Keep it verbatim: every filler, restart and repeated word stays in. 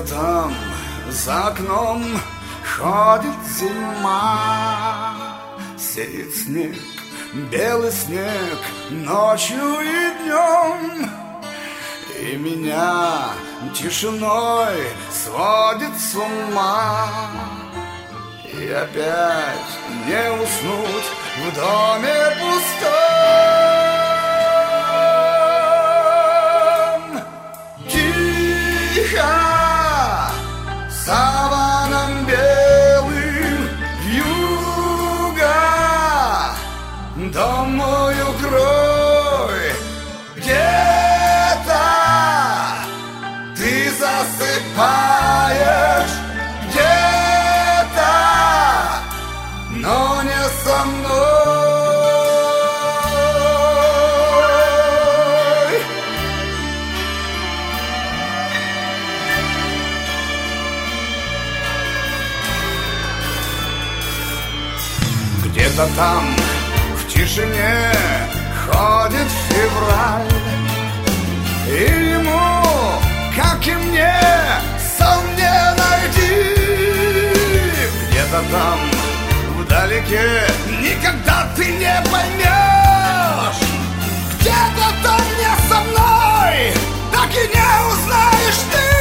Где-то там за окном ходит зима, сеет снег, белый снег ночью и днем, и меня тишиной сводит с ума. И опять не уснуть в доме пустом. Тихо саваном белым вьюга, дом мой укрой, где-то ты засыпаешь, где-то, но не со мной. Где-то там в тишине ходит февраль, и ему, как и мне, сон не найти. Где-то там вдалеке никогда ты не поймешь, где-то там не со мной, так и не узнаешь ты.